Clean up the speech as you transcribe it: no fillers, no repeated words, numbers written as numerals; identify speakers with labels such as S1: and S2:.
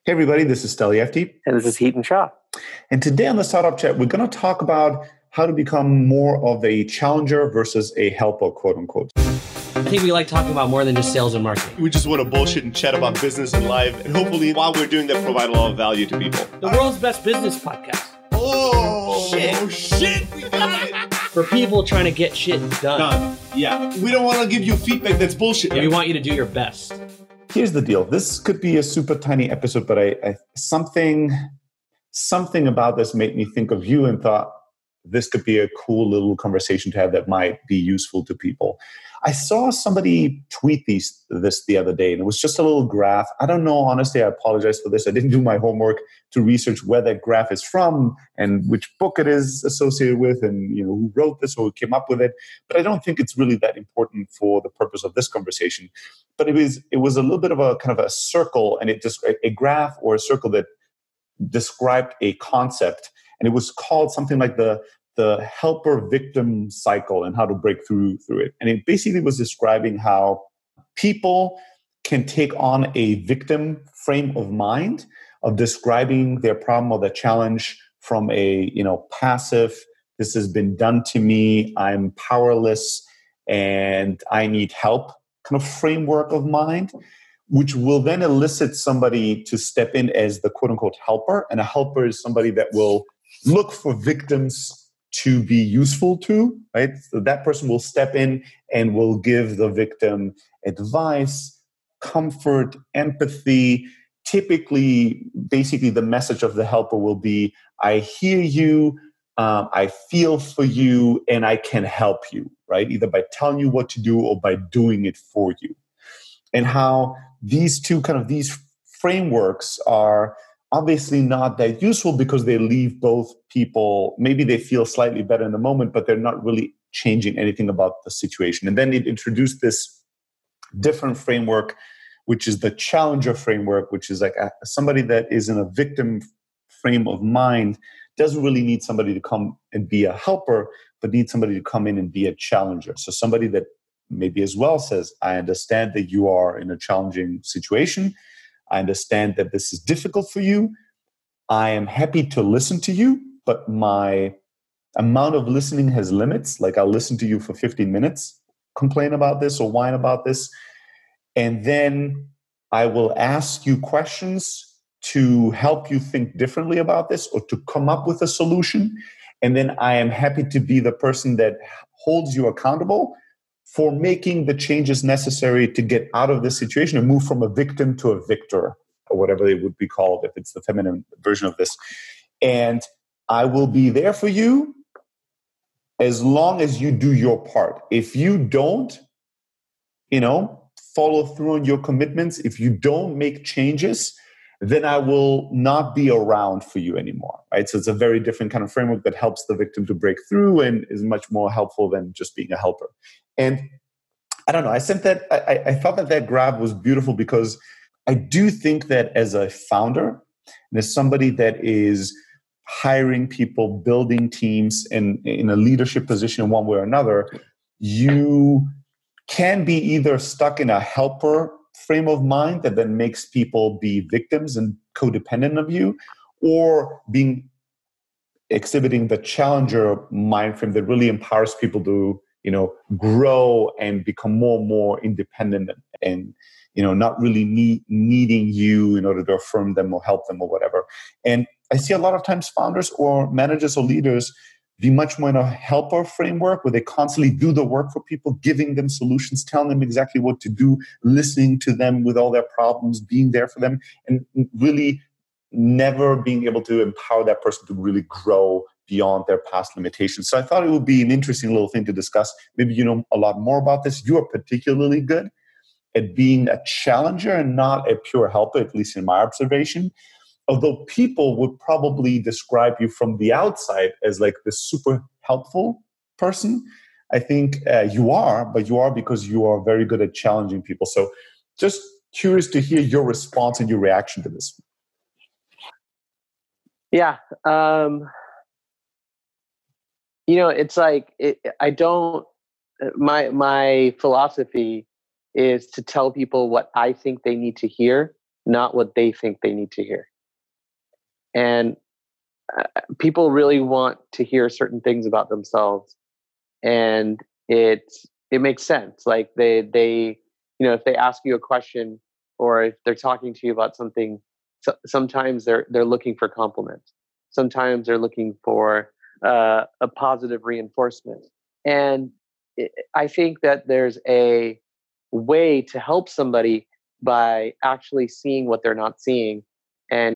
S1: Hey everybody, this is Steli FT.
S2: And this is Heaton Shah.
S1: And today on the Startup Chat, we're going to talk about how to become more of a challenger versus a helper, quote unquote.
S3: I think we like talking about more than just sales and marketing.
S4: We just want to bullshit and chat about business and life. And hopefully while we're doing that, provide a lot of value to people.
S3: The world's best business podcast.
S4: Oh, shit. We got it.
S3: For people trying to get shit done.
S4: Yeah. We don't want to give you feedback that's bullshit.
S3: We want you to do your best.
S1: Here's the deal. This could be a super tiny episode, but I something about this made me think of you and thought this could be a cool little conversation to have that might be useful to people. I saw somebody tweet this the other day, and it was just a little graph. I don't know, honestly, I apologize for this. I didn't do my homework to research where that graph is from and which book it is associated with and who wrote this or who came up with it. But I don't think it's really that important for the purpose of this conversation. But it was a little bit of a kind of a circle, and it just a graph or a circle that described a concept, and it was called something like the helper-victim cycle and how to break through it. And it basically was describing how people can take on a victim frame of mind of describing their problem or their challenge from a passive, this has been done to me, I'm powerless, and I need help kind of framework of mind, which will then elicit somebody to step in as the quote-unquote helper. And a helper is somebody that will look for victims to be useful to, right? So that person will step in and will give the victim advice, comfort, empathy. Typically, basically, the message of the helper will be, I hear you, I feel for you, and I can help you, right? Either by telling you what to do or by doing it for you. And how these frameworks are obviously not that useful because they leave both people, maybe they feel slightly better in the moment, but they're not really changing anything about the situation. And then it introduced this different framework, which is the challenger framework, which is like somebody that is in a victim frame of mind doesn't really need somebody to come and be a helper, but needs somebody to come in and be a challenger. So somebody that maybe as well says, I understand that you are in a challenging situation. I understand that this is difficult for you. I am happy to listen to you, but my amount of listening has limits. Like I'll listen to you for 15 minutes, complain about this or whine about this. And then I will ask you questions to help you think differently about this or to come up with a solution. And then I am happy to be the person that holds you accountable for making the changes necessary to get out of this situation and move from a victim to a victor, or whatever they would be called if it's the feminine version of this. And I will be there for you as long as you do your part. If you don't, follow through on your commitments, if you don't make changes, then I will not be around for you anymore, right? So it's a very different kind of framework that helps the victim to break through and is much more helpful than just being a helper. And I don't know, I thought that graph was beautiful because I do think that as a founder and as somebody that is hiring people, building teams in a leadership position in one way or another, you can be either stuck in a helper frame of mind that then makes people be victims and codependent of you, or exhibiting the challenger mind frame that really empowers people to grow and become more and more independent and not really needing you in order to affirm them or help them or whatever. And I see a lot of times founders or managers or leaders be much more in a helper framework where they constantly do the work for people, giving them solutions, telling them exactly what to do, listening to them with all their problems, being there for them, and really never being able to empower that person to really grow beyond their past limitations. So I thought it would be an interesting little thing to discuss. Maybe you know a lot more about this. You are particularly good at being a challenger and not a pure helper, at least in my observation. Although people would probably describe you from the outside as like the super helpful person, I think you are, but you are because you are very good at challenging people. So just curious to hear your response and your reaction to this.
S2: Yeah. It's like, my philosophy is to tell people what I think they need to hear not what they think they need to hear. And people really want to hear certain things about themselves, and it makes sense. Like they if they ask you a question, or if they're talking to you about something, sometimes they're looking for compliments. Sometimes they're looking for a positive reinforcement. And I think that there's a way to help somebody by actually seeing what they're not seeing and